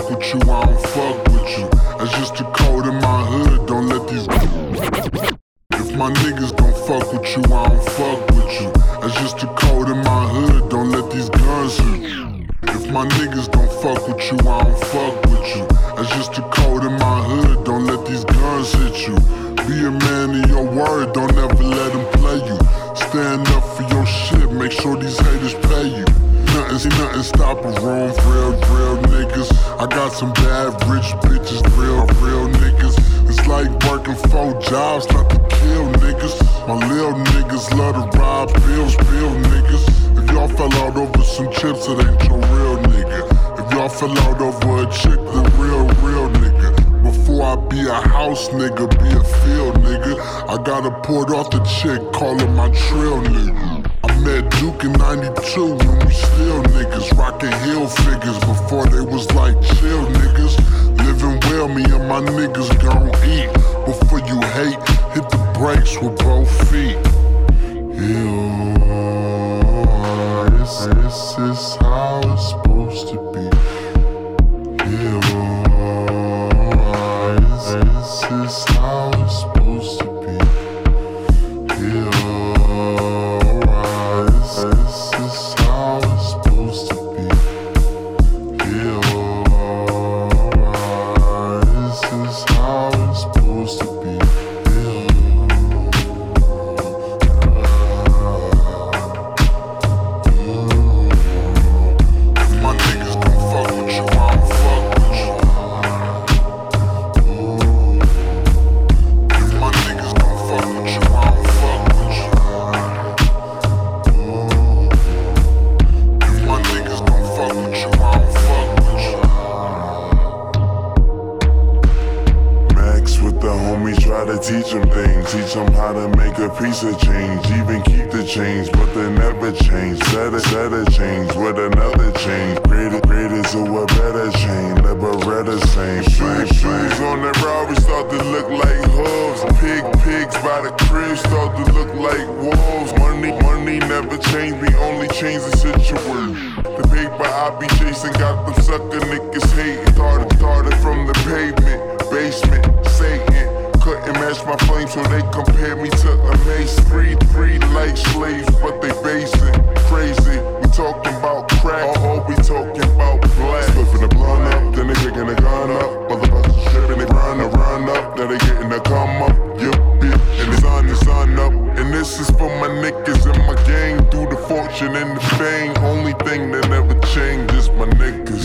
with you, I don't fuck with you. That's just the code in my hood, don't let these. If my niggas don't fuck with you, I don't fuck with you. That's just the code in my hood, don't let these guns hit you. If my niggas don't fuck with you, I don't fuck with you. That's just the code in my hood, don't let these guns hit you. Be a man of your word, don't ever let them play you. Stand up for your shit, make sure these haters pay you. Nothing stopping room, real niggas. I got some bad rich bitches, real niggas. It's like working 4 jobs, not to kill niggas. My little niggas love to rob bills, real niggas. If y'all fell out over some chips, it ain't your real nigga. If y'all fell out over a chick, then real nigga. Before I be a house nigga, be a field nigga. I gotta port off the chick, call her my trail nigga. I met Duke in 92 when we still niggas. Rockin' heel figures before they was like chill niggas. Living well, me and my niggas gon' eat. Before you hate, hit the brakes with both feet. This is how it's supposed to be. This is how it's supposed to be. This is how it's supposed to be. This is how it's supposed to be. My niggas don't fuck with you, I don't fuck with you. My niggas don't fuck with you, I don't fuck with you. My niggas don't fuck with you, I don't fuck with you. Max with the homies try to teach them things. Teach them how to make a piece of change. Even keep the change, but they never change. Set a change with another change. Greatest of a better chain. Liberetta same. Shoes on that Rari start to look like hooves. Pigs by the crib start to look like wolves. Money never change, we only change the situation. The paper I be chasing got them sucker niggas hating. Started from the pavement, basement, Satan. Couldn't match my flame, so they compare me to a mace. Free like slaves, but they basing crazy. We talking about crack, we talking about black. Slipping the blunt up, then they picking the gun up. Motherfuckers tripping, they run up. Now they getting the come up, yup, and the sun up. And this is for my niggas and my gang. Through the fortune and the fame, only thing that never changed is my niggas.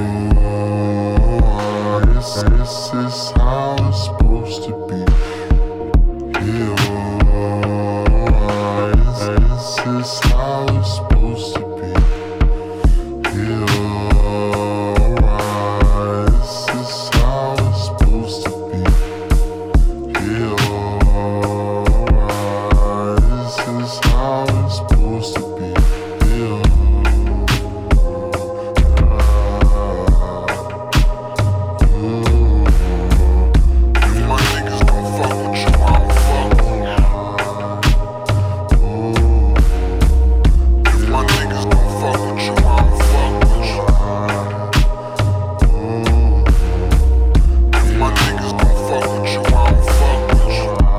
This is how it's supposed to be. This is how it's supposed to be. This is how it's supposed to be. This is how it's supposed to be. My niggas don't fuck with you, I don't fuck with you. If my niggas don't fuck with you, I don't fuck with you. If my niggas don't fuck with you, I don't fuck with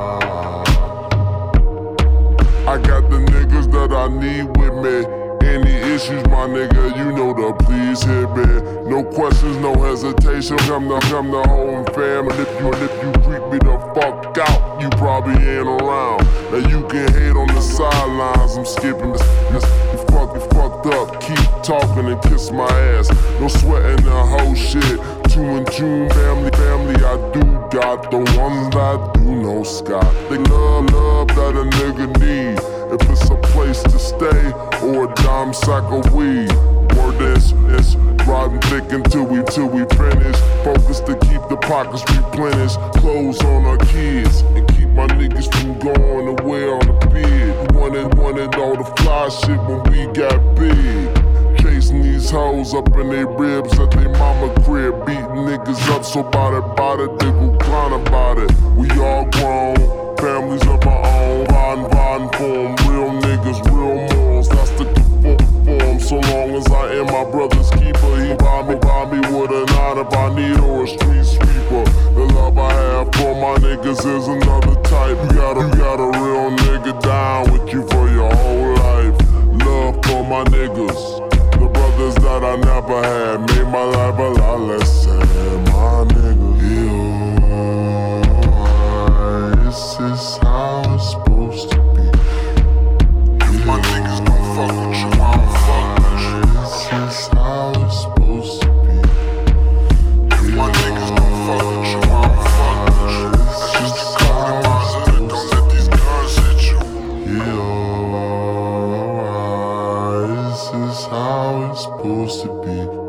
you. I got the niggas that I need with me. Any issues, my nigga, you know the please hit me. No questions, no hesitation. Come the home fam. And if you creep me the fuck out, you probably ain't around. Now you can hate on the sidelines. I'm skipping this. You fucked up. Keep talking and kiss my ass. No sweating the whole shit. 2 and 2 family. I do got the ones that I do know Scott. They love that a nigga need. If it's a place to stay or a dime sack of weed. Word is riding thick until we finish. Focus to keep the pockets replenished. Clothes on our kids and keep my niggas from going away on the bid. Wanted all the fly shit when we got big. Chasing these hoes up in their ribs at their mama crib. Beating niggas up so bout it, they go grind about it. We all grown, families of our own. Riding for them, real niggas, real morals. That's the form. So long as I am my brother's keeper, he buy me with an eye out if I need or a street sweeper. The love I have for my niggas is another type. You got a real nigga down with you for your whole life. Love for my niggas, the brothers that I never had, made my life a lot less sad. My niggas, this is how it's supposed to be. If my niggas don't fuck with you, I don't fuck with you. This is how it's supposed to be. If my niggas don't fuck with you, I don't fuck with you. That's just a call in my hood, don't let these guns hit you. This is how it's supposed to be.